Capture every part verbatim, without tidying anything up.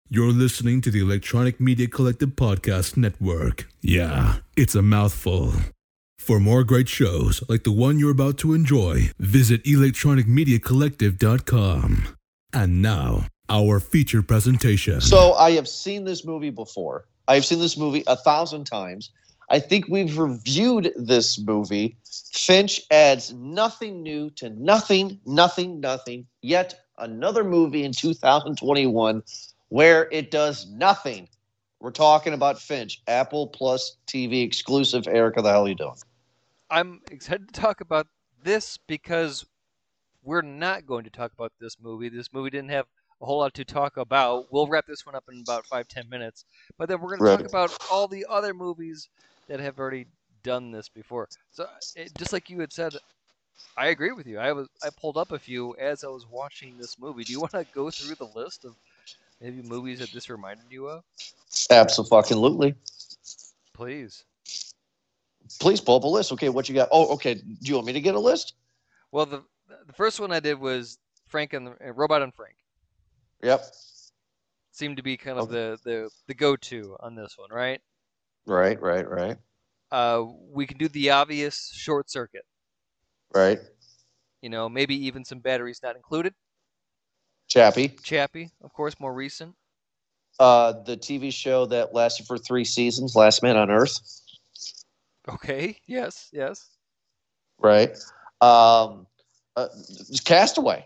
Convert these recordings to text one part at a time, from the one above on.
You're listening to the Electronic Media Collective Podcast Network. Yeah, it's a mouthful. For more great shows like the one you're about to enjoy, visit electronic media collective dot com. And now, our feature presentation. So I have seen this movie before. I've seen this movie a thousand times. I think we've reviewed this movie. Finch adds nothing new to nothing, nothing, nothing. Yet another movie in two thousand twenty-one where it does nothing. We're talking about Finch, Apple Plus T V exclusive. Erica, the hell are you doing? I'm excited to talk about this because we're not going to talk about this movie. This movie didn't have a whole lot to talk about. We'll wrap this one up in about five, ten minutes. But then we're going to Right. talk about all the other movies that have already done this before. So it, just like you had said, I agree with you. I was I pulled up a few as I was watching this movie. Do you want to go through the list of maybe movies that this reminded you of? Absolutely. Please. Please pull up a list. Okay, what you got? Oh, okay. Do you want me to get a list? Well, the the first one I did was Frank and the uh, Robot and Frank. Yep. Seemed to be kind of Okay. the, the, the go-to on this one, right? Right, right, right, Uh, we can do the obvious Short Circuit. right. You know, maybe even some batteries not included. Chappie. Chappie, of course, more recent. Uh, the T V show that lasted for three seasons, Last Man on Earth. Okay, yes, yes. Right. Um, uh, Castaway.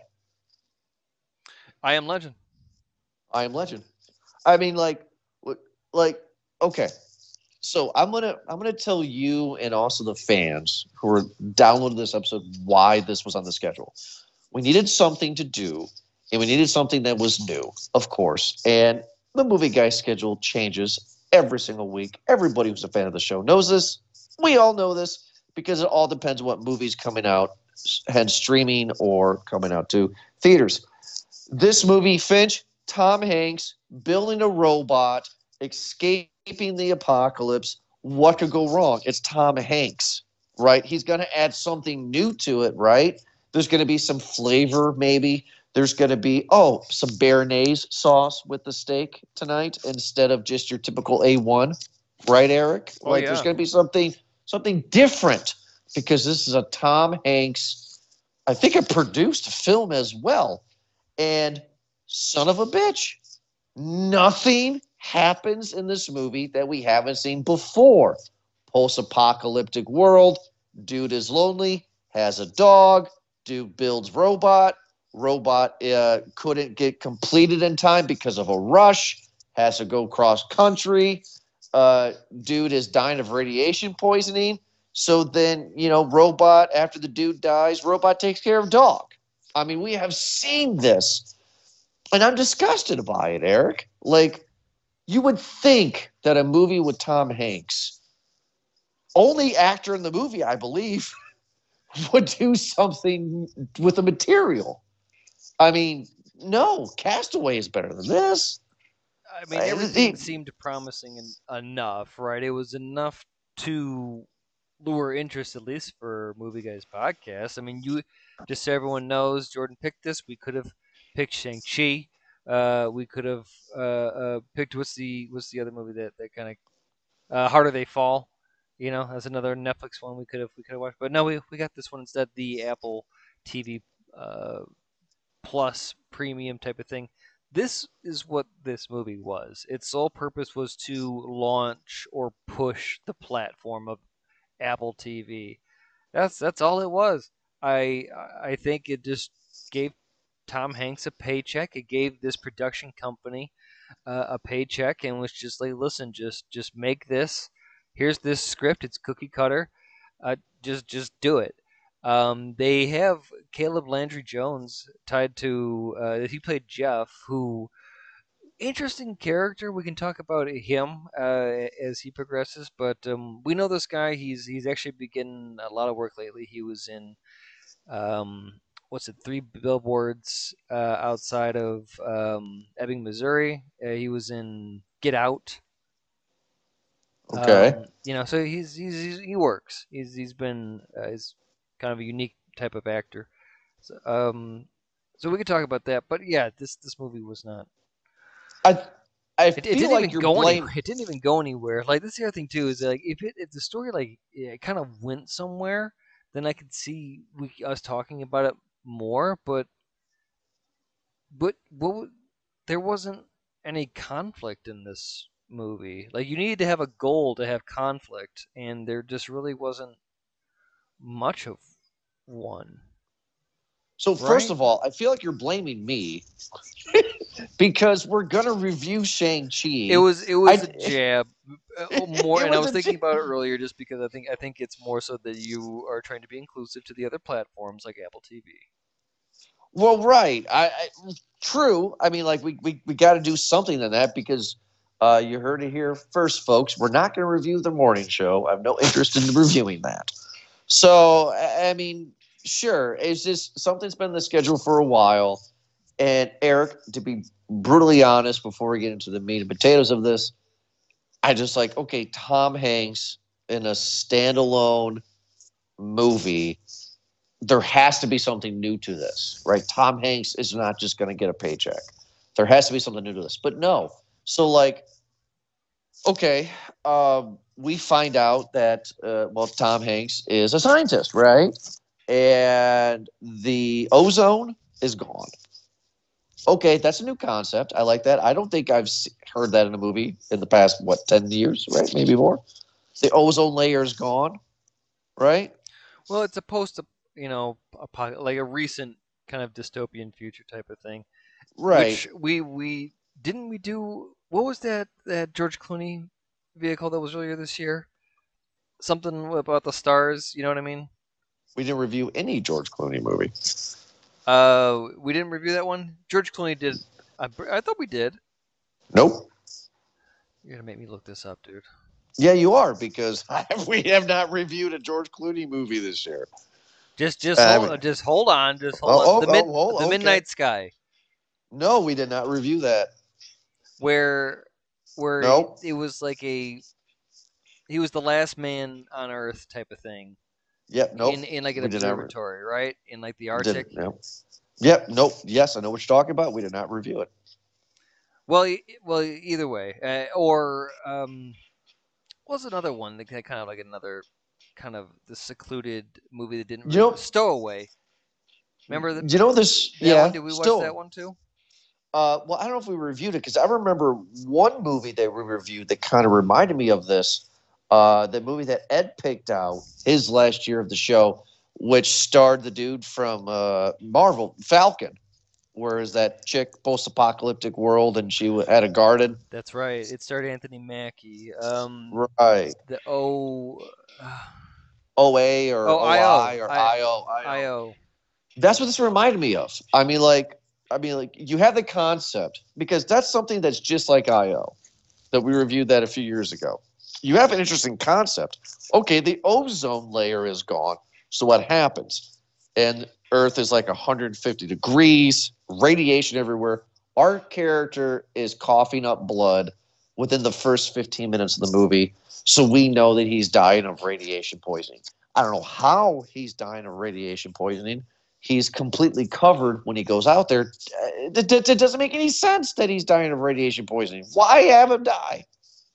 I Am Legend. I Am Legend. I mean, like, what- like, okay. So I'm gonna I'm gonna tell you and also the fans who are downloading this episode why this was on the schedule. We needed something to do, and we needed something that was new, of course. And the movie guy schedule changes every single week. Everybody who's a fan of the show knows this. We all know this because it all depends on what movie's coming out, hence streaming or coming out to theaters. This movie, Finch, Tom Hanks building a robot, escaping the apocalypse. What could go wrong? It's Tom Hanks, right? He's going to add something new to it, right? There's going to be some flavor, maybe. There's going to be, oh, some béarnaise sauce with the steak tonight instead of just your typical A one, right, Eric? Oh, like, yeah. there's going to be something something different because this is a Tom Hanks, I think, a produced film as well. And son of a bitch, nothing happens in this movie that we haven't seen before. Post-apocalyptic world, dude is lonely, has a dog, dude builds robot, robot uh, couldn't get completed in time because of a rush, has to go cross country, uh, dude is dying of radiation poisoning. So then, you know, robot, after the dude dies, robot takes care of dog. I mean, we have seen this. And I'm disgusted by it, Eric. Like, you would think that a movie with Tom Hanks, only actor in the movie, I believe, would do something with the material. I mean, no, Castaway is better than this. I mean, I- everything it- seemed promising en- enough, right? It was enough to lure interest, at least for Movie Guys podcast. I mean, you just so everyone knows, Jordan picked this. We could have picked Shang-Chi. Uh, we could have uh, uh, picked what's the what's the other movie that, that kind of uh, Harder They Fall. You know, that's another Netflix one we could have we could have watched. But no, we we got this one instead, the Apple T V uh, Plus premium type of thing. This is what this movie was. Its sole purpose was to launch or push the platform of Apple T V. That's that's all it was. I I think it just gave Tom Hanks a paycheck. It gave this production company uh, a paycheck and was just like, listen, just just make this. Here's this script. It's cookie cutter. Uh, just just do it. Um, they have Caleb Landry Jones tied to. Uh, he played Jeff, who interesting character. We can talk about him uh, as he progresses, but um, we know this guy. He's he's actually been getting a lot of work lately. He was in um, what's it? Three billboards uh, outside of um, Ebbing, Missouri. Uh, he was in Get Out. Okay. Um, you know, so he's, he's, he's he works. He's he's been uh, he's kind of a unique type of actor. So, um, so we could talk about that. But yeah, this this movie was not. I I It, it feel didn't like even you're go blame. anywhere. It didn't even go anywhere. Like this is the other thing too is like if it if the story like it kind of went somewhere, then I could see we us talking about it more. But but what w- there wasn't any conflict in this movie. Like you needed to have a goal to have conflict, and there just really wasn't much of one. So first Right? of all, I feel like you're blaming me because we're gonna review Shang It Chi. was it was a I jab uh, more, it and I was was a thinking about it earlier just because I think I think it's more so that you are trying to be inclusive to the other platforms like Apple T V. well, right. I, I true. I mean, like we we, we got to do something in that because uh, you heard it here first, folks. We're not going to review the morning show. I have no interest in reviewing that. So I I mean, sure, it's just something's been in the schedule for a while. And Eric, to be brutally honest, before we get into the meat and potatoes of this, I just like okay, Tom Hanks in a standalone movie. There has to be something new to this, right? Tom Hanks is not just going to get a paycheck. There has to be something new to this. But no. So, like, okay, um, we find out that, uh, well, Tom Hanks is a scientist, right? And the ozone is gone. Okay, that's a new concept. I like that. I don't think I've heard that in a movie in the past, what, ten years, right? Maybe more. The ozone layer is gone, right? Well, it's a post, you know, apo- like a recent kind of dystopian future type of thing, Right. which we we didn't we do. What was that that George Clooney vehicle that was earlier this year? Something about the stars. You know what I mean? We didn't review any George Clooney movie. Uh, we didn't review that one. George Clooney did. I, I thought we did. Nope. You're gonna make me look this up, dude. Yeah, you are because we have not reviewed a George Clooney movie this year. Just just I hold mean, just hold on, just hold oh, on. oh, The mid oh, oh, the okay. Midnight Sky, No, we did not review that. where where Nope. it was like a he was the last man on Earth type of thing. Yep. Nope. In in like an We did not. observatory, right? In like the Did Arctic. no. Yep. Nope. Yes, I know what you're talking about. We did not review it. Well, e- well, either way, uh, or um, what was another one that kind of like another kind of the secluded movie that didn't You really know, Stowaway. Remember that you know this. that Yeah. one? Did we watch Still. that one too? Uh, well, I don't know if we reviewed it because I remember one movie that we reviewed that kind of reminded me of this. Uh, the movie that Ed picked out his last year of the show, which starred the dude from uh, Marvel, Falcon, whereas that chick post-apocalyptic world and she had a garden. That's right. It starred Anthony Mackie. Um, Right. the O. Uh, O A or oh, O I O. I or I I O. I O. That's what this reminded me of. I mean, like, I mean, like you have the concept because that's something that's just like I O that we reviewed that a few years ago. You have an interesting concept. Okay, the ozone layer is gone. So what happens? And Earth is like one hundred fifty degrees, radiation everywhere. Our character is coughing up blood within the first fifteen minutes of the movie. So we know that he's dying of radiation poisoning. I don't know how he's dying of radiation poisoning. He's completely covered when he goes out there. It, it, it doesn't make any sense that he's dying of radiation poisoning. Why have him die?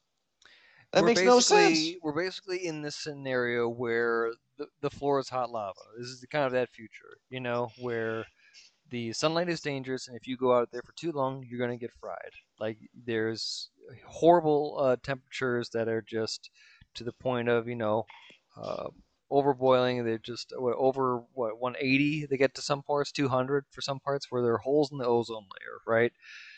That we're makes no sense. We're basically in this scenario where the, the floor is hot lava. This is kind of that future, you know, where the sunlight is dangerous, and if you go out there for too long, you're going to get fried. Like, there's horrible uh, temperatures that are just to the point of, you know, uh, overboiling. They're just what, over, what, one eighty they get to some parts, two hundred for some parts, where there are holes in the ozone layer, right?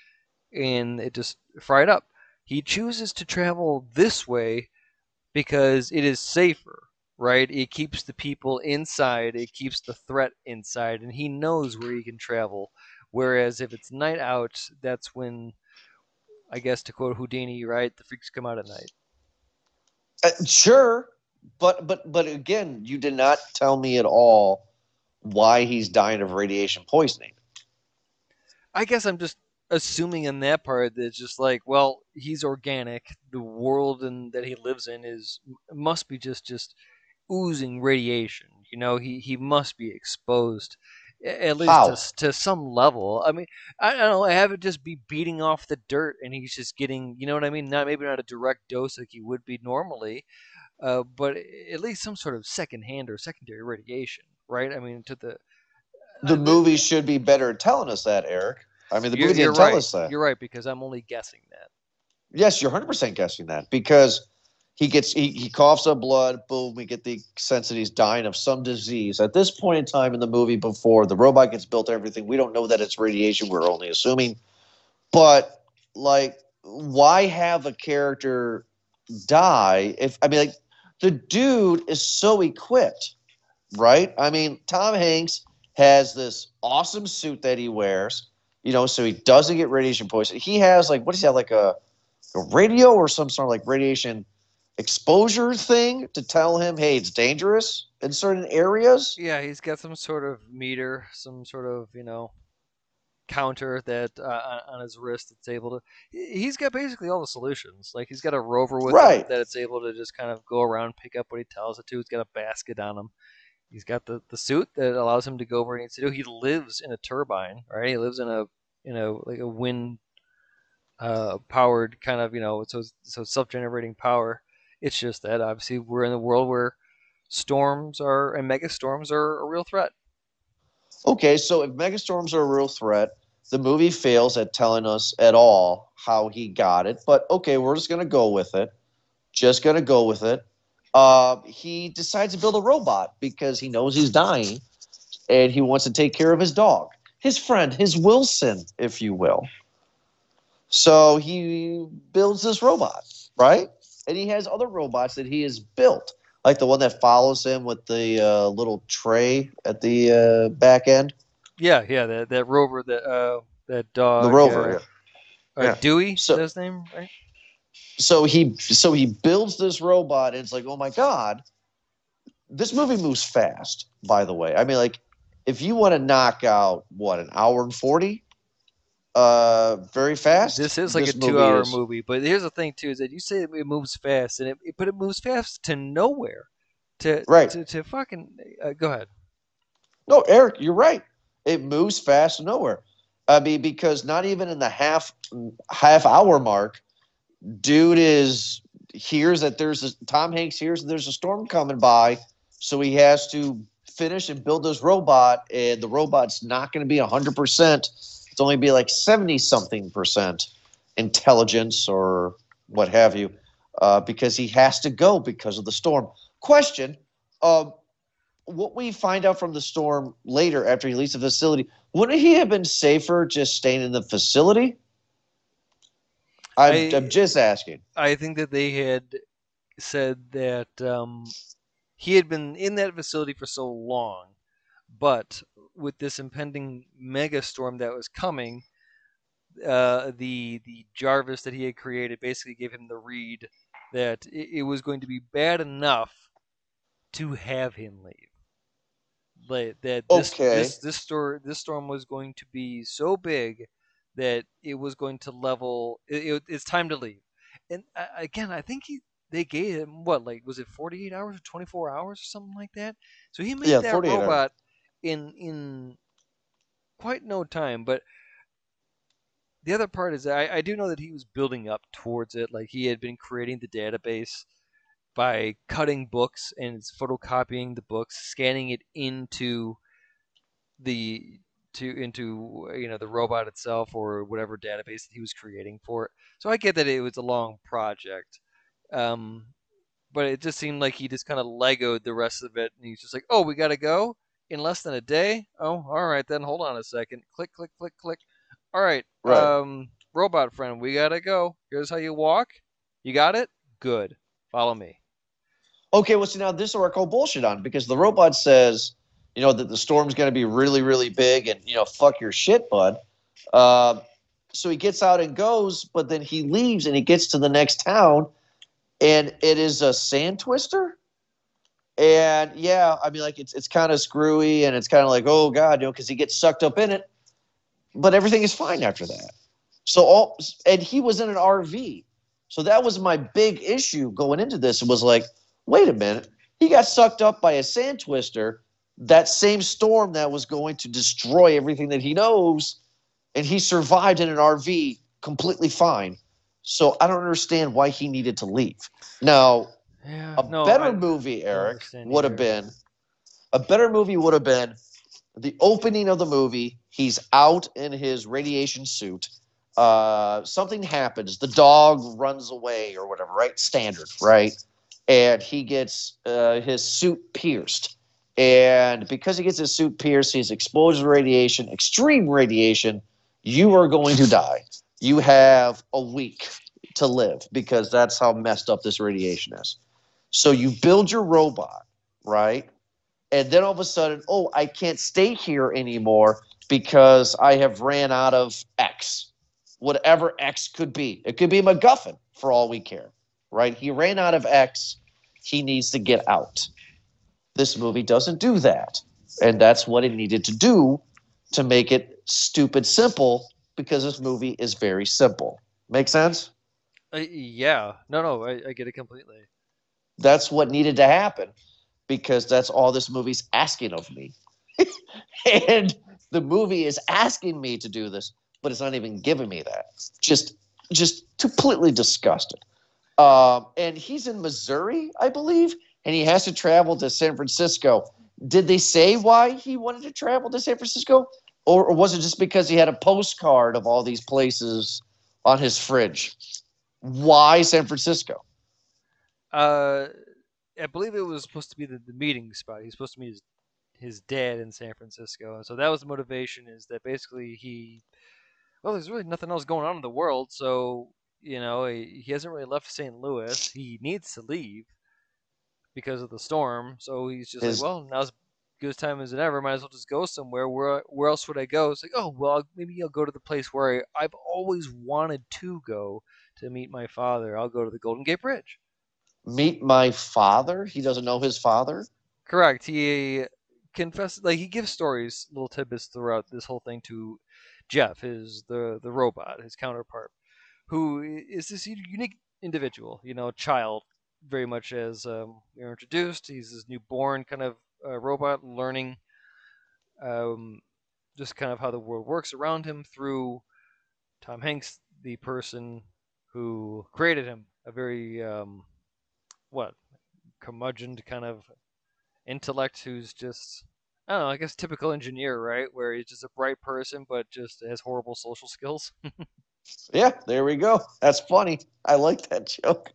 And it just fried up. He chooses to travel this way because it is safer, right? It keeps the people inside, it keeps the threat inside, and he knows where he can travel. Whereas if it's night out, that's when, I guess to quote Houdini, right, the freaks come out at night. Uh, sure, but but but again, you did not tell me at all why he's dying of radiation poisoning. I guess I'm just assuming in that part that it's just like, well, he's organic. The world in, that he lives in is must be just just oozing radiation. You know, he he must be exposed. At least How? to, to some level. I mean, I don't know. I have it just be beating off the dirt, and he's just getting, you know what I mean? Not maybe not a direct dose like he would be normally, uh, but at least some sort of secondhand or secondary radiation, right? I mean, to the The uh, the, movie should be better at telling us that, Eric. I mean, the you're, movie you're didn't tell right. us that. You're right because I'm only guessing that. Yes, you're one hundred percent guessing that because he gets he, he coughs up blood. Boom, we get the sense that he's dying of some disease. At this point in time in the movie, before the robot gets built, everything we don't know that it's radiation. We're only assuming. But like, why have a character die? If I mean, like, the dude is so equipped, right? I mean, Tom Hanks has this awesome suit that he wears, you know, so he doesn't get radiation poisoning. He has like, what does he have, like a, a radio or some sort of like radiation exposure thing to tell him, hey, it's dangerous in certain areas? Yeah, he's got some sort of meter, some sort of, you know, counter that uh, on his wrist that's able to. He's got basically all the solutions. Like he's got a rover with Right. him that it's able to just kind of go around, pick up what he tells it to. He's got a basket on him. He's got the, the suit that allows him to go where he needs to do. He lives in a turbine, right? He lives in a you know like a wind uh, powered kind of you know so so self generating power. It's just that obviously we're in a world where storms are and mega storms are a real threat. Okay, so if megastorms are a real threat, the movie fails at telling us at all how he got it. But okay, we're just going to go with it. Just going to go with it. Uh, he decides to build a robot because he knows he's dying and he wants to take care of his dog, his friend, his Wilson, if you will. So he builds this robot, right? And he has other robots that he has built, like the one that follows him with the uh, little tray at the uh, back end. Yeah, yeah, that that rover, that uh, that dog, The rover, uh, yeah. uh, Yeah. Dewey, So- is that his name, right? So he so he builds this robot, and it's like, oh my god, this movie moves fast. By the way, I mean, like, if you want to knock out what an hour and forty, uh, very fast. This is like this a two-hour is- movie, but here's the thing too: is that you say it moves fast, and it, it but it moves fast to nowhere. To Right. to, to fucking uh, go ahead. No, Eric, you're right. It moves fast to nowhere. I mean, because not even in the half half hour mark, dude is hears that there's a Tom Hanks hears that there's a storm coming by, so he has to finish and build this robot, and the robot's not going to be a hundred percent. It's only be like seventy something percent intelligence or what have you, uh, because he has to go because of the storm. Question: um, what we find out from the storm later after he leaves the facility, wouldn't he have been safer just staying in the facility? I'm, I- I'm just asking. I think that they had said that um, he had been in that facility for so long, but with this impending mega storm that was coming, uh, the the Jarvis that he had created basically gave him the read that it, it was going to be bad enough to have him leave. Like that this Okay. this this storm this storm was going to be so big that it was going to level. It, it, it's time to leave. And uh, again, I think he they gave him what, like, was it forty-eight hours or twenty-four hours or something like that? So he made Yeah, that forty-eight hours. robot in in quite no time. But the other part is I, I do know that he was building up towards it. Like he had been creating the database by cutting books and photocopying the books, scanning it into the to into you know the robot itself or whatever database that he was creating for it. So I get that it was a long project, um, but it just seemed like he just kind of legoed the rest of it, and he's just like, "Oh, we gotta go in less than a day. Oh, all right then. Hold on a second. Click, click, click, click. All right, Right. um, robot friend, we gotta go. Here's how you walk. You got it. Good. Follow me." Okay, well, see, now this is where I call bullshit on, because the robot says, you know, that the storm's going to be really, really big and, you know, fuck your shit, bud. Uh, so he gets out and goes, but then he leaves and he gets to the next town, and it is a sand twister. And yeah, I mean, like, it's it's kind of screwy, and it's kind of like, oh god, you know, because he gets sucked up in it. But everything is fine after that. So all, and he was in an R V, so that was my big issue going into this. It was like, wait a minute, he got sucked up by a sand twister, that same storm that was going to destroy everything that he knows, and he survived in an R V completely fine. So I don't understand why he needed to leave. Now, Yeah, a no, better I movie, don't Eric, understand would have either. been a better movie would have been the opening of the movie. He's out in his radiation suit. Uh, something happens. The dog runs away or whatever, right? Standard, right? And he gets uh, his suit pierced. And because he gets his suit pierced, he's exposed to radiation, extreme radiation. You are going to die. You have a week to live because that's how messed up this radiation is. So you build your robot, right? And then all of a sudden, oh, I can't stay here anymore because I have ran out of X, whatever X could be. It could be MacGuffin for all we care, right? He ran out of X. He needs to get out. This movie doesn't do that. And that's what it needed to do to make it stupid simple, because this movie is very simple. Make sense? Uh, yeah, no, no, I, I get it completely. That's what needed to happen, because that's all this movie's asking of me. And the movie is asking me to do this, but it's not even giving me that. Just, just completely disgusted. Um, and he's in Missouri, I believe, and he has to travel to San Francisco. Did they say why he wanted to travel to San Francisco, or, or was it just because he had a postcard of all these places on his fridge? Why San Francisco? Uh, I believe it was supposed to be the, the meeting spot. He's supposed to meet his his dad in San Francisco, and so that was the motivation. Is that basically he? Well, there's really nothing else going on in the world, so you know he, he hasn't really left Saint Louis. He needs to leave because of the storm, so he's just like, His well, now's as good a time as it ever. Might as well just go somewhere. Where where else would I go? It's like, oh well, maybe I'll go to the place where I, I've always wanted to go to meet my father. I'll go to the Golden Gate Bridge. meet my father. He doesn't know his father. Correct. He confesses, like he gives stories, little tidbits throughout this whole thing to Jeff, his the the robot, his counterpart, who is this unique individual, you know, child, very much as um, we were introduced. He's this newborn kind of uh, robot, learning um, just kind of how the world works around him through Tom Hanks, the person who created him, a very um, what curmudgeon kind of intellect who's just I don't know, I guess typical engineer, right? Where he's just a bright person but just has horrible social skills. Yeah, there we go. That's funny. I like that joke.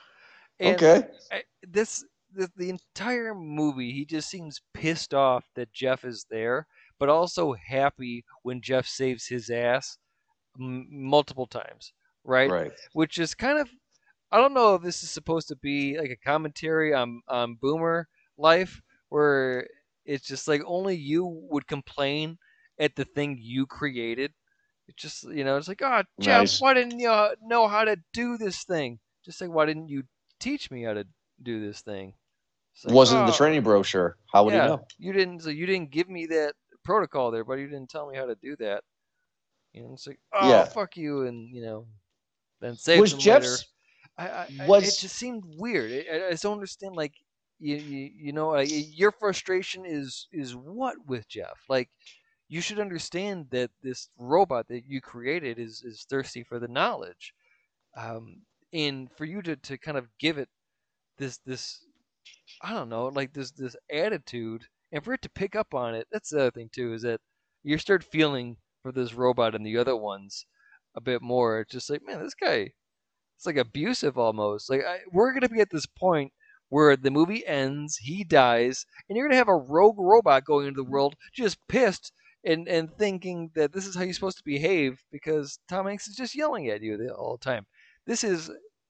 And Okay. I, this the, the entire movie, he just seems pissed off that Jeff is there, but also happy when Jeff saves his ass m- multiple times, right? Right. Which is kind of I don't know if this is supposed to be like a commentary on on boomer life, where it's just like only you would complain at the thing you created. It's just you know, it's like, oh Jeff, Nice. why didn't you uh, know how to do this thing? Just like why didn't you teach me how to do this thing? It's like, Wasn't in the oh training brochure. How would he yeah, know? you didn't. So you didn't give me that protocol there, but you didn't tell me how to do that. You know, it's like, oh Yeah. fuck you, and you know, then saves Was him later. Jeff's I, I, I it was just seemed weird. I, I just don't understand. Like, you, you, you know, like, your frustration is is what with Jeff? Like, you should understand that this robot that you created is is thirsty for the knowledge, um, and for you to to kind of give it this this I don't know, like this this attitude, and for it to pick up on it. That's the other thing too, is that you start feeling for this robot and the other ones a bit more. It's just like, man, this guy it's like abusive almost. Like I, we're gonna be at this point where the movie ends, he dies, and you're gonna have a rogue robot going into the world, just pissed and and thinking that this is how you're supposed to behave because Tom Hanks is just yelling at you the, all the time. This is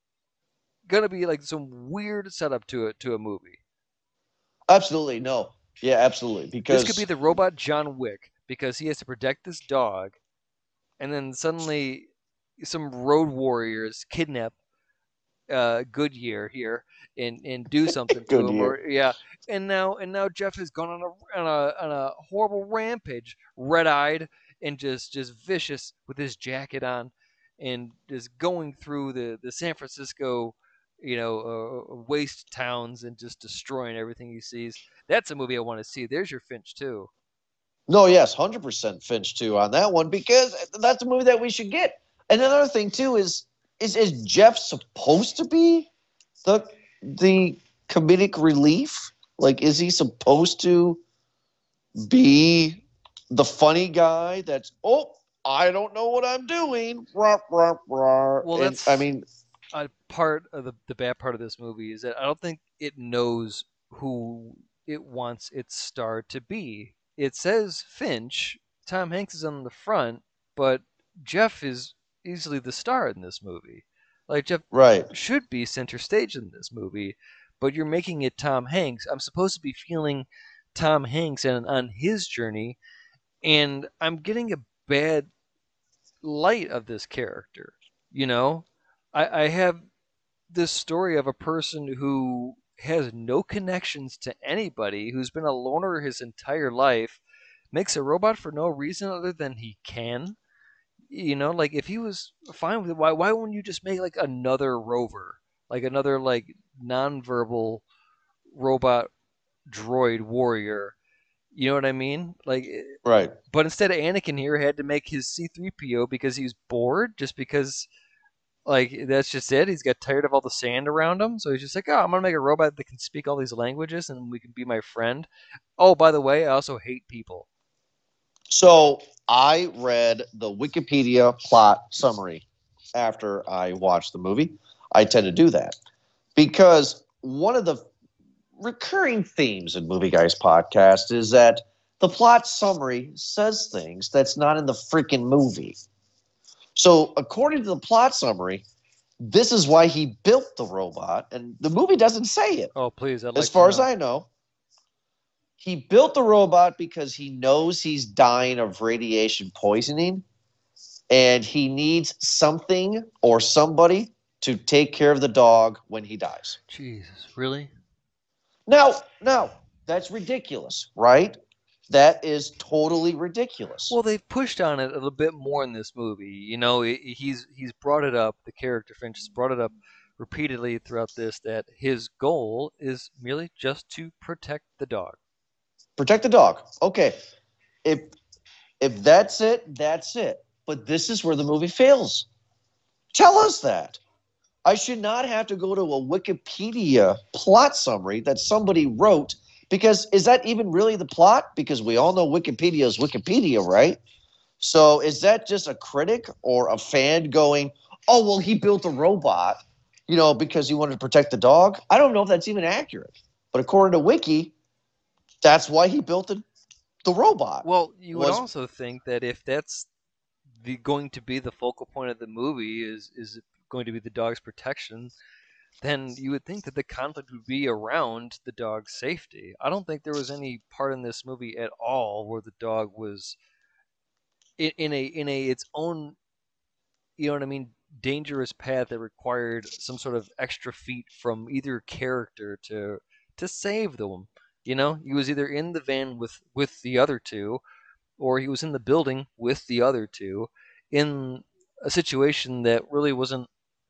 gonna be like some weird setup to it to a movie. absolutely no. Yeah, absolutely. This could be Because the robot John Wick because he has to protect this dog, and then suddenly some road warriors kidnap uh, Goodyear here and and do something to good him, year. or yeah, and now and now Jeff has gone on a on a, on a horrible rampage, red eyed and just just vicious with his jacket on, and just going through the the San Francisco you know, uh, waste towns and just destroying everything he sees. That's a movie I want to see. There's your Finch too. No, yes, one hundred percent Finch too on that one, because that's a movie that we should get. And another thing too is is is Jeff supposed to be the the comedic relief? Like, is he supposed to be the funny guy that's, oh, I don't know what I'm doing. Rah, rah, rah. Well, And, that's I mean, a part of the, the bad part of this movie is that I don't think it knows who it wants its star to be. It says Finch, Tom Hanks is on the front, but Jeff is easily the star in this movie. Like, Jeff right. should be center stage in this movie, but you're making it Tom Hanks. I'm supposed to be feeling Tom Hanks and on his journey, and I'm getting a bad light of this character. You know, I, I have this story of a person who has no connections to anybody, who's been a loner his entire life, makes a robot for no reason other than he can. You know, like if he was fine with it, why why wouldn't you just make like another rover, like another like nonverbal robot droid warrior? You know what I mean? Like, Right. but instead of Anakin here had to make his C three P O because he's bored, just because like that's just it. He's got tired of all the sand around him, so he's just like, oh, I'm gonna make a robot that can speak all these languages and we can be my friend. Oh, by the way, I also hate people. So I read the Wikipedia plot summary after I watched the movie. I tend to do that because one of the recurring themes in Movie Guys podcast is that the plot summary says things that's not in the freaking movie. So according to the plot summary, this is why he built the robot, and the movie doesn't say it. Oh, please. I'd like as far to as know. I know, he built the robot because he knows he's dying of radiation poisoning, and he needs something or somebody to take care of the dog when he dies. Jesus, really? Now, now, that's ridiculous, right? That is totally ridiculous. Well, they've pushed on it a little bit more in this movie. You know, he's he's brought it up. The character Finch has brought it up repeatedly throughout this that his goal is merely just to protect the dog. Protect the dog. Okay. If if that's it, that's it. But this is where the movie fails. Tell us that. I should not have to go to a Wikipedia plot summary that somebody wrote, because is that even really the plot? Because we all know Wikipedia is Wikipedia, right? So is that just a critic or a fan going, oh, well, he built a robot, you know, because he wanted to protect the dog? I don't know if that's even accurate. But according to Wiki, that's why he built the, the robot. Well, you would was, also think that if that's the going to be the focal point of the movie is is going to be the dog's protection, then you would think that the conflict would be around the dog's safety. I don't think there was any part in this movie at all where the dog was in, in a in a its own, you know what I mean, dangerous path that required some sort of extra feat from either character to to save them. You know, he was either in the van with with the other two, or he was in the building with the other two in a situation that really wasn't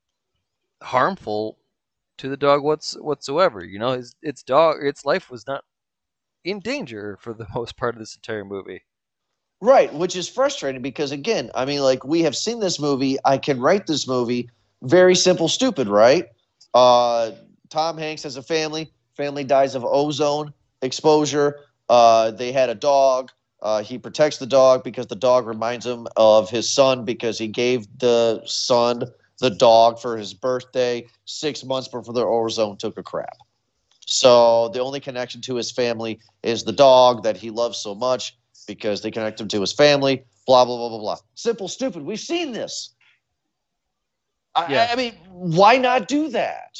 harmful to the dog what's, whatsoever. You know, his, its dog, its life was not in danger for the most part of this entire movie. Right, which is frustrating because, again, I mean, like, we have seen this movie. I can write this movie. Very simple, stupid, right? Uh, Tom Hanks has a family. Family dies of ozone exposure. Uh, they had a dog. Uh, he protects the dog because the dog reminds him of his son because he gave the son the dog for his birthday six months before the ozone took a crap. So the only connection to his family is the dog that he loves so much because they connect him to his family, blah, blah, blah, blah, blah. Simple, stupid. We've seen this. I, Yeah. I mean, why not do that?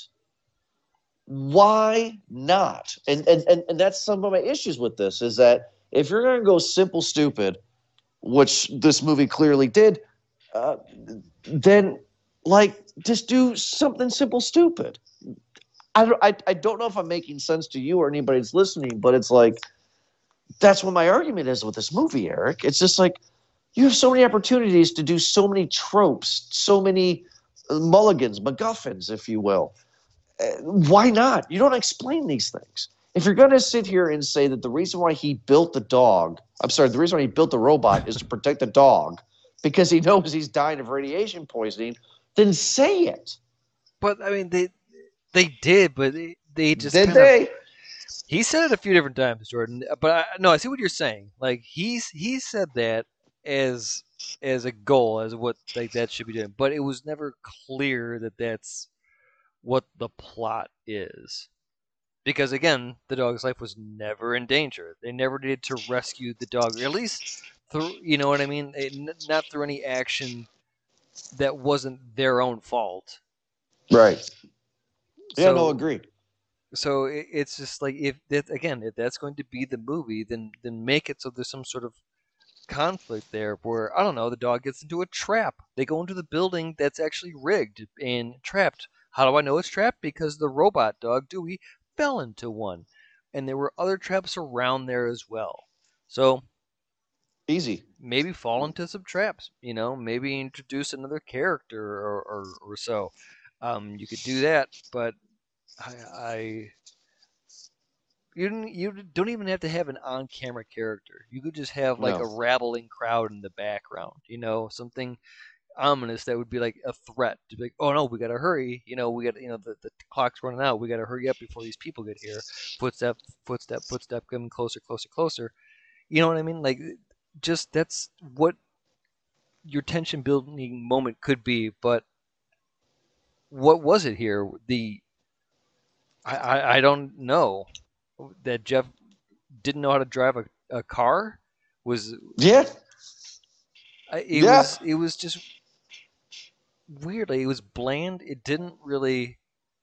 Why not? And, and, and, and that's some of my issues with this is that if you're going to go simple, stupid, which this movie clearly did, uh, then, like, just do something simple, stupid. I don't, I, I don't know if I'm making sense to you or anybody that's listening, but it's like, that's what my argument is with this movie, Eric. It's just like, you have so many opportunities to do so many tropes, so many mulligans, MacGuffins, if you will. why not? You don't explain these things. If you're going to sit here and say that the reason why he built the dog, I'm sorry, the reason why he built the robot is to protect the dog because he knows he's dying of radiation poisoning, then say it. But, I mean, they they did, but they, they just Did kind they? of... He said it a few different times, Jordan. But, I, no, I see what you're saying. Like, he's he said that as as a goal, as what like that should be doing. But it was never clear that that's what the plot is. Because, again, the dog's life was never in danger. They never needed to rescue the dog, or at least through, you know what I mean? It, not through any action that wasn't their own fault. Right. Yeah, so, no, agreed. So it, it's just like, if that, again, if that's going to be the movie, then then make it so there's some sort of conflict there where, I don't know, the dog gets into a trap. They go into the building that's actually rigged and trapped. How do I know it's trapped? Because the robot dog, Dewey, fell into one. And there were other traps around there as well. So easy. Maybe fall into some traps, you know, maybe introduce another character or, or, or so. Um, you could do that, but I, I you don't, you don't even have to have an on-camera character. You could just have like No. a rattling crowd in the background, you know, something ominous that would be like a threat to be like, oh no, we gotta hurry, you know, we got, you know, the, the clock's running out, we gotta hurry up before these people get here. Footstep, footstep, footstep, coming closer, closer, closer. You know what I mean? Like, just that's what your tension building moment could be. But what was it here? The I, I, I don't know. That Jeff didn't know how to drive a, a car was Yeah. I, it Yeah. was it was just weirdly, it was bland. It didn't really.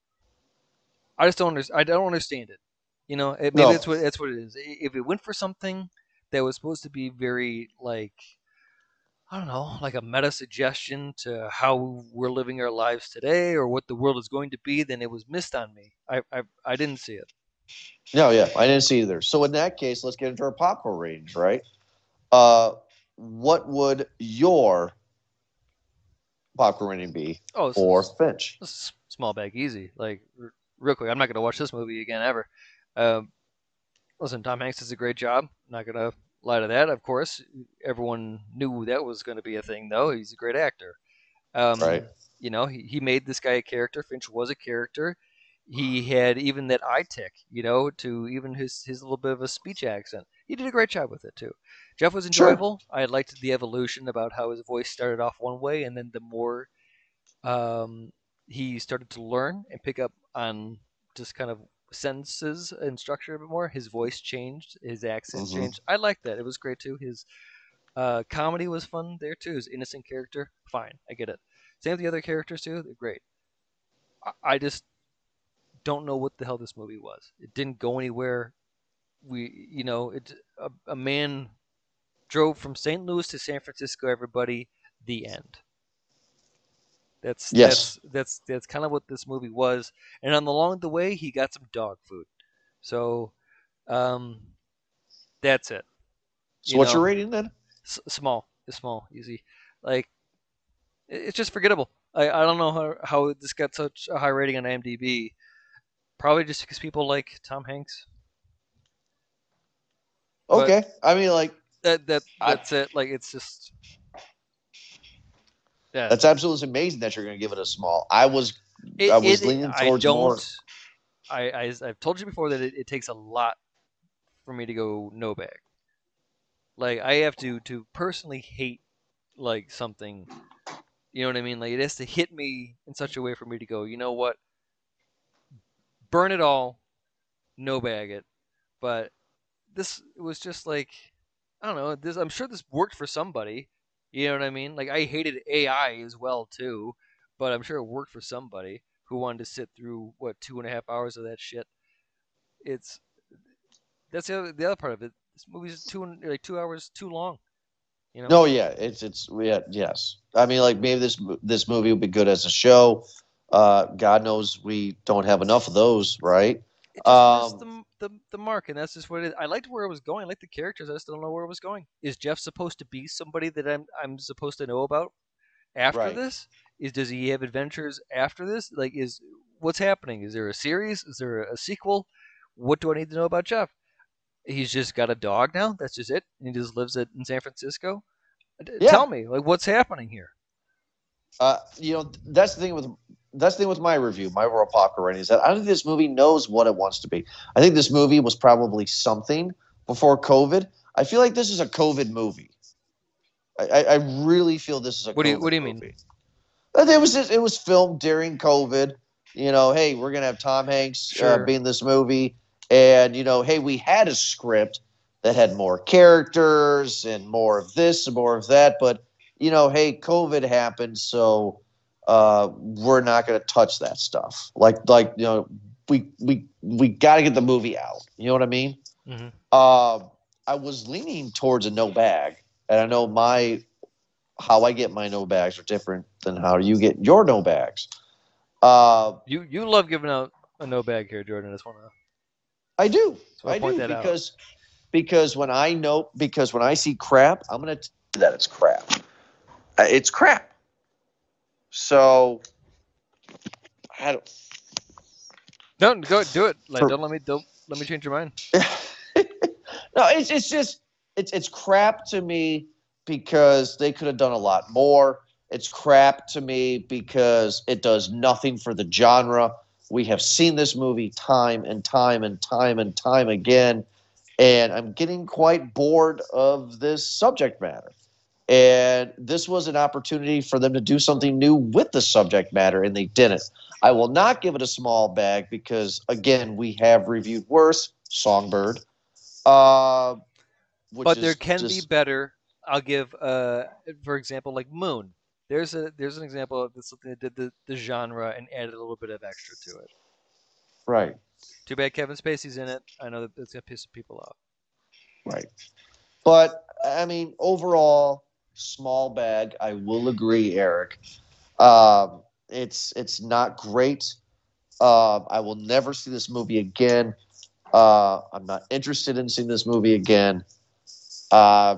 I just don't understand. I don't understand it. You know, it, maybe No. that's what that's what it is. If it went for something that was supposed to be very like, I don't know, like a meta suggestion to how we're living our lives today or what the world is going to be, then it was missed on me. I I, I didn't see it. No, yeah, I didn't see either. So in that case, let's get into our popcorn ratings, right? Uh, what would your popcorn rating be Oh, for s- Finch? s- small bag, easy. Like r- real quick, I'm not gonna watch this movie again ever. Um, listen, Tom Hanks does a great job. I'm not gonna lie to that. Of course, everyone knew that was going to be a thing, though. He's a great actor. Um, Right. You know, he, he made this guy a character. Finch was a character. He had even that eye tick, you know, to even his his little bit of a speech accent. He did a great job with it too. Jeff was Sure. enjoyable. I liked the evolution about how his voice started off one way, and then the more um, he started to learn and pick up on just kind of sentences and structure a bit more, his voice changed, his accent Mhm. changed. I liked that. It was great too. His uh, comedy was fun there too. His innocent character, fine, I get it. Same with the other characters too. They're great. I, I just don't know what the hell this movie was. It didn't go anywhere. We, you know, it a, a man drove from Saint Louis to San Francisco. Everybody, the end. That's Yes. that's that's that's kind of what this movie was. And on the along the way, he got some dog food. So, um, that's it. So You what's know, your rating then? S- small, it's small, easy. Like, it- it's just forgettable. I, I don't know how, how this got such a high rating on IMDb. Probably just because people like Tom Hanks. But Okay. I mean, like, that that I- that's it. Like, it's just yeah. that's absolutely amazing that you're going to give it a small. I was, It, I was it- leaning I towards don't. more. I, I I've told you before that it, it takes a lot for me to go no bag. Like, I have to to personally hate like something. You know what I mean? Like, it has to hit me in such a way for me to go, you know what? Burn it all, no bag it. But this was just like, I don't know. This I'm sure this worked for somebody. You know what I mean? Like, I hated A I as well too, but I'm sure it worked for somebody who wanted to sit through what two and a half hours of that shit. It's that's the other, the other part of it. This movie's two and- like two hours too long. You know? No, yeah, it's it's yeah, yes. I mean, like maybe this this movie would be good as a show. Uh, God knows we don't have enough of those, right? It just missed Um, the, the the mark, and that's just what it is. I liked where it was going. I liked the characters. I just don't know where it was going. Is Jeff supposed to be somebody that I'm I'm supposed to know about after right. this? Is does he have adventures after this? Like, is what's happening? Is there a series? Is there a sequel? What do I need to know about Jeff? He's just got a dog now. That's just it. He just lives at, in San Francisco. Yeah. Tell me, like, what's happening here? Uh, you know, that's the thing with that's the thing with my review, my overall popcorn rating is that I don't think this movie knows what it wants to be. I think this movie was probably something before COVID. I feel like this is a COVID movie. I, I really feel this is a what COVID do you, what do you movie. mean? It was just, it was filmed during COVID. You know, hey, we're gonna have Tom Hanks Sure. uh, be in this movie, and you know, hey, we had a script that had more characters and more of this and more of that, but you know, hey, COVID happened, so uh, we're not going to touch that stuff. Like, like you know, we we we got to get the movie out. You know what I mean? Mm-hmm. Uh, I was leaning towards a no bag, and I know my how I get my no bags are different than how you get your no bags. Uh, You you love giving out a no bag here, Jordan. I just want to. I do, So I'll I point do that out. because because when I know because when I see crap, I'm going to tell you that it's crap. Uh, It's crap. So I don't. Don't go do it. Like, For- don't let me don't let me change your mind. No, it's it's just it's it's crap to me because they could have done a lot more. It's crap to me because it does nothing for the genre. We have seen this movie time and time and time and time again, and I'm getting quite bored of this subject matter. And this was an opportunity for them to do something new with the subject matter, and they didn't. I will not give it a small bag because, again, we have reviewed worse. Songbird. Uh, which But is there can just, be better. I'll give, uh, for example, like Moon. There's a there's an example of this, something that did the, the genre and added a little bit of extra to it. right, Too bad Kevin Spacey's in it. I know that it's gonna piss people off. right. But, I mean, overall, small bag. I will agree, Eric. Um, it's it's not great. Uh, I will never see this movie again. Uh, I'm not interested in seeing this movie again. Uh,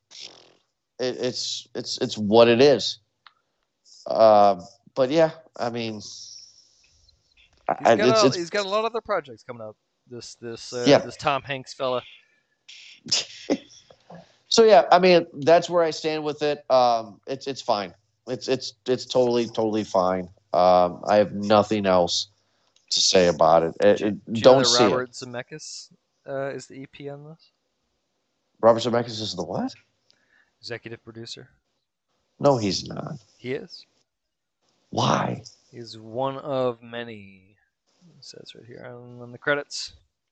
it, it's it's it's what it is. Uh, but yeah, I mean, He's I, got it's, a, it's he's got a lot of other projects coming up. This this uh, Yeah. this Tom Hanks fella. so yeah. I mean, that's where I stand with it. Um, it's it's fine. It's it's it's totally totally fine. Um, I have nothing else to say about it. It- Do, it- do you don't know that see Robert it. Zemeckis uh, is the E P on this? Robert Zemeckis is the what? Executive producer. No, he's not. He is. Why? He's one of many. It says right here on, on the credits.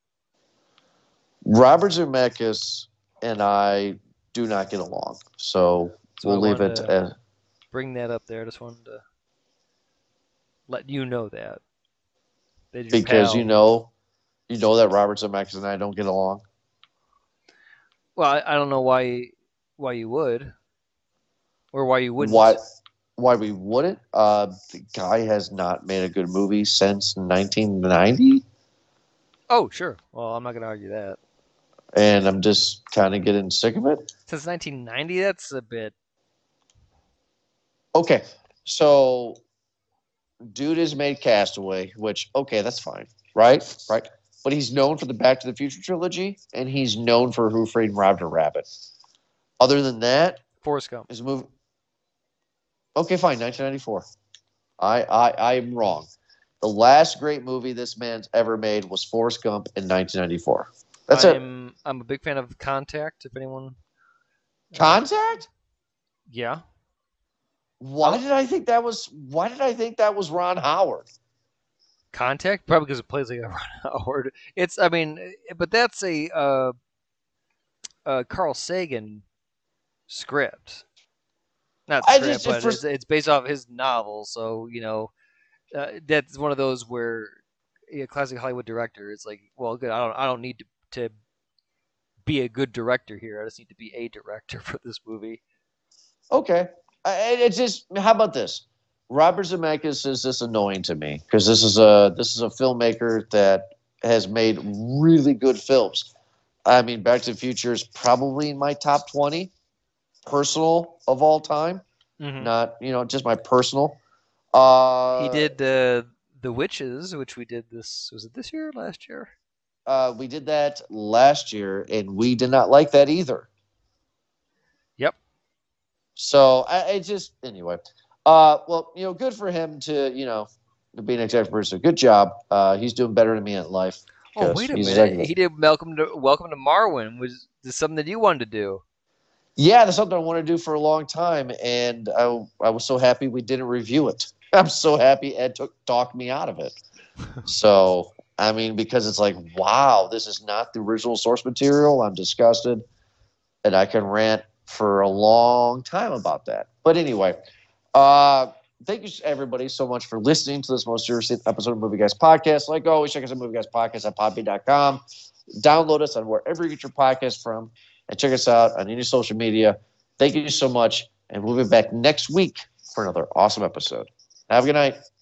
Robert Zemeckis and I do not get along, so So we'll I leave wanted it. to- As, Bring that up there. I just wanted to let you know that. that your because pal- you know, you know that Robert Zemeckis and I don't get along. Well, I, I don't know why why you would, or why you wouldn't. Why? Why we wouldn't? Uh, the guy has not made a good movie since nineteen ninety, Oh, sure. Well, I'm not going to argue that. and I'm just kind of getting sick of it. Since nineteen ninety, that's a bit. Okay, so dude has made Castaway, which okay, that's fine, right? Right. But he's known for the Back to the Future trilogy, and he's known for Who Framed Roger Rabbit. Other than that, Forrest Gump. his movie. Okay, fine, nineteen ninety-four. I I I'm wrong. The last great movie this man's ever made was Forrest Gump in nineteen ninety-four. That's it. I'm, I'm a big fan of Contact, if anyone. Contact? Yeah. Why did I think that was? Why did I think that was Ron Howard? Contact? Probably because it plays like a Ron Howard. It's, I mean, but that's a uh, uh, Carl Sagan script. Not I script, just- but for- it's, it's based off his novel. So, you know, uh, that's one of those where a classic Hollywood director is like, well, good. I don't, I don't need to, to be a good director here. I just need to be a director for this movie. Okay, I, it's just. How about this? Robert Zemeckis is just annoying to me because this is a this is a filmmaker that has made really good films. I mean, Back to the Future is probably in my top twenty personal of all time. Mm-hmm. Not you know just my personal. Uh, He did uh, The Witches, which we did this, was it this year or last year? Uh, we did that last year, and we did not like that either. Yep. So I, I just anyway. Uh, well, you know, good for him to you know to be an executive producer. Good job. Uh, he's doing better than me in life. Oh, wait a he's minute. executive. He did Welcome to Welcome to Marwen. Was this something that you wanted to do? Yeah, that's something I wanted to do for a long time, and I I was so happy we didn't review it. I'm so happy Ed took talked me out of it. So I mean, because it's like, wow, this is not the original source material. I'm disgusted, and I can rant for a long time about that. But anyway, uh, thank you everybody so much for listening to this most serious episode of Movie Guys Podcast. Like always, check us out Movie Guys Podcast at podbean dot com. Download us on wherever you get your podcast from, and check us out on any social media. Thank you so much, and we'll be back next week for another awesome episode. Have a good night.